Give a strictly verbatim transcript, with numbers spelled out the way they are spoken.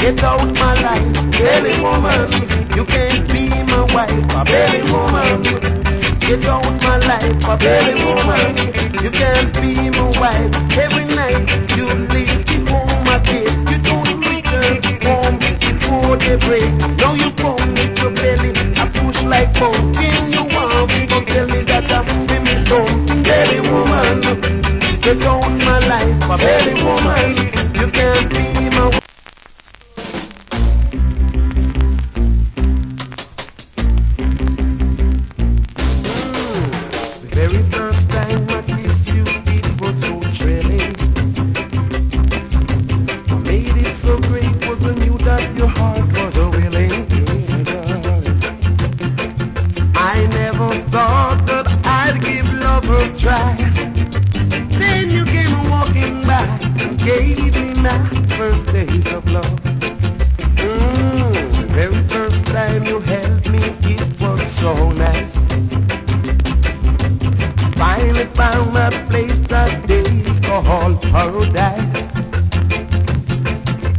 Get out my life, belly woman. You can't be my wife, a belly woman. Get out my life, a belly woman. You can't be my wife. Every night you leave the home at eight. You don't return home before they break. Now you come with your belly, I push like pumpkin. You want me to tell me that I'm with me some belly woman. Get out my life, a belly woman. You can't be my wife. The very first time I kissed you, it was so thrilling. What made it so great was I knew that your heart was a willing. I never thought that I'd give love a try. Then you came walking by and gave me my first days of love. Mm, the very first time you held me, it was so nice. Finally found that place that they call paradise.